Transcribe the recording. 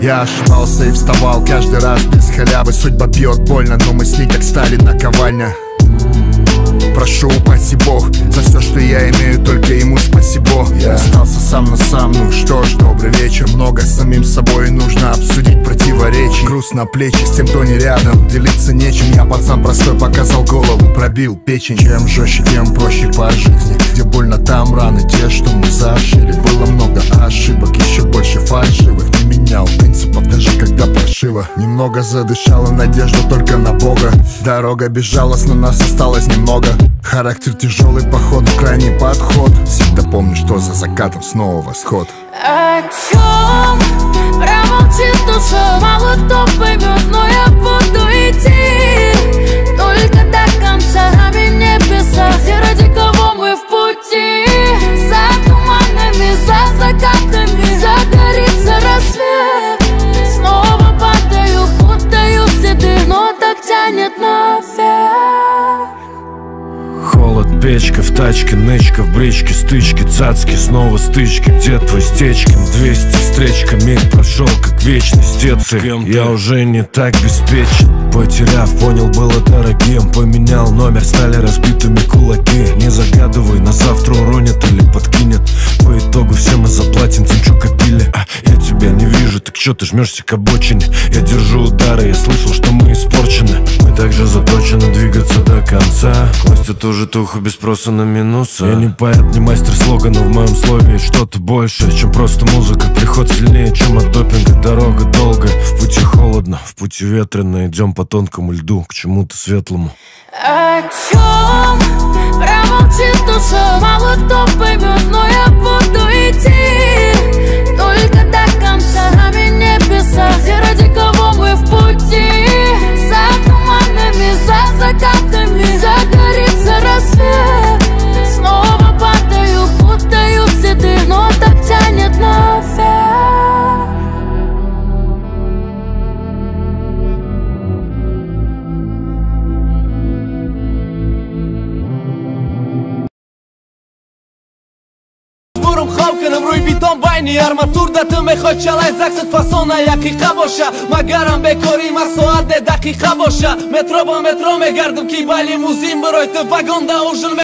Я ошибался и вставал каждый раз без халявы. Судьба бьет больно, но мы с ней как стали наковальня. Прошу, упаси Бог за все, что я имею, только ему спасибо. Я остался сам на сам, ну что ж, добрый вечер. Много с самим собой нужно обсудить противоречий. Груз на плечи с тем, кто не рядом, делиться нечем. Я пацан простой, показал голову, пробил печень. Чем жестче, тем проще по жизни. Где больно, там раны те, что мы зашили. Было много ошибок, еще больше фальшивых. Не менял принципов, даже когда паршиво. Немного задышала надежда только на Бога. Дорога безжалостна, нас осталось немного. Характер тяжелый, походу крайний подход. Всегда помню, что за закатом снова восход. О чем промолчит душа, мало кто поймет, но я буду идти только до конца. Нами небеса, все ради кого мы в пути. За туманами, за закатами загорится рассвет. Снова падаю, путаю следы, но так тянет наверх. Холод, печка, в тачке, нычка, в бричке, стычки, цацки, снова стычки. Где твой Стечкин? 200 встречка, миг прошел как вечность. Где ты? Я уже не так беспечен. Потеряв, понял, было дорогим. Поменял номер, стали разбитыми кулаки. Не загадывай, на завтра уронят или подкинет. По итогу все мы заплатим тем, что копили. Я тебя не вижу, так чё ты жмешься к обочине? Я держу удары, я слышал, что мы испорчены. Мы также заточены двигаться до конца. Класть эту житуху без спроса на минусы. Я не поэт, не мастер слогана, в моем слове есть что-то большее, чем просто музыка. Приход сильнее, чем от допинга. Дорога долгая, в пути холодно, в пути ветрено. Идем по тонкому льду к чему-то светлому. О чем промолчит душа, мало кто поймет, но я буду идти только до конца. Нами небеса, все ради кого мы в пути. За туманами, за закатами загорится рассвет. Снова падаю, путаю следы, но так тянет наверх. کنم روی بیتام باینی ارماتور دتم میخواد چلای زکست فاسون یقیقه باشه مگرم بکاری ما ساعت دقیقه باشه مترو با مترو میگردم کی بالی موزیم برویت واگن دا اوژن